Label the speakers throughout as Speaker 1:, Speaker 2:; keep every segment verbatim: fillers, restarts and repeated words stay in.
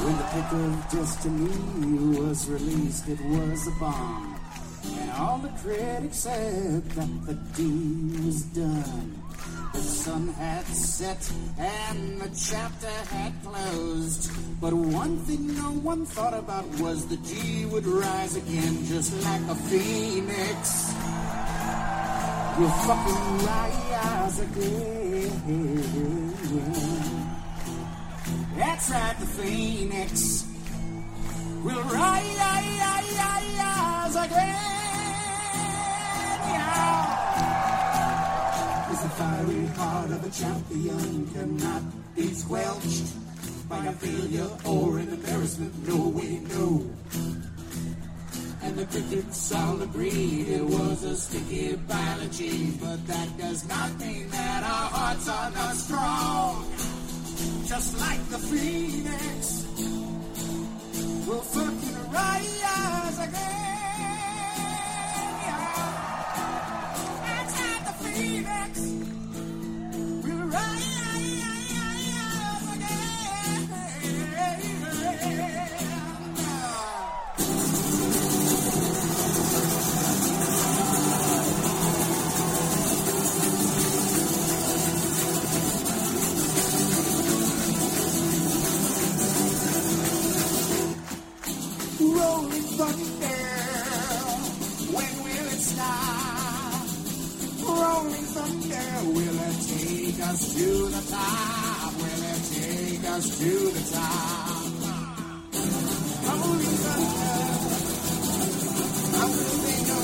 Speaker 1: When the pick of destiny was released, it was a bomb. And all the critics said that the deed was done. The sun had set and the chapter had closed. But one thing no one thought about was the G would rise again just like a phoenix. We'll fucking rise again. That's right, the phoenix will rise again. Yeah. 'Cause the fiery heart of a champion cannot be squelched by a failure or an embarrassment. No, we know. And the critics all agreed it was a sticky biology, but that does not mean that our hearts are not strong. Just like the phoenix, we'll fucking rise again. That's like the phoenix, we'll rise again. Rolling thunder, when will it stop? Rolling thunder, will it take us to the top? Will it take us to the top? Rolling thunder, how will they know?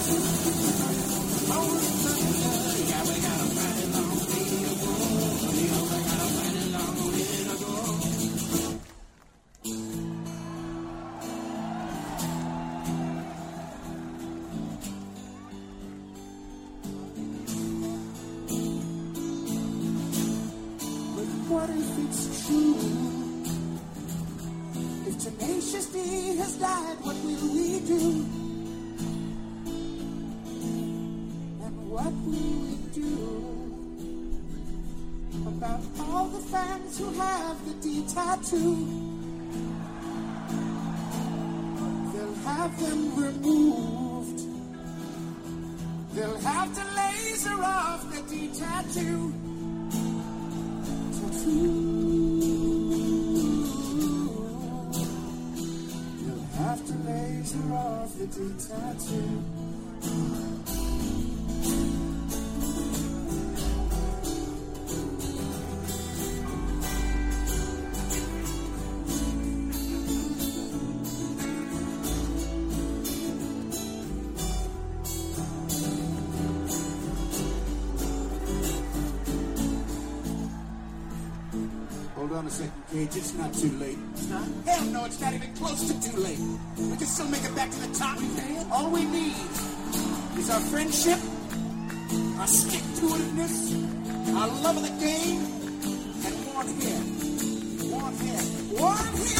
Speaker 1: Rolling thunder, yeah, we got a mighty long way to go. We only got a mighty long way to go. What if it's true? If Tenacious D has died, what will we do? And what will we do about all the fans who have the D tattoo? They'll have them removed. They'll have to laser off the D tattoo. You'll have to laser off the D tattoo. Hold on a second, Cage. It's not too late. It's not? Hell no, it's not even close to too late. We can still make it back to the top. All we need is our friendship, our stick-to-itiveness, our love of the game, and warm hair. Warm hair. Warm hair!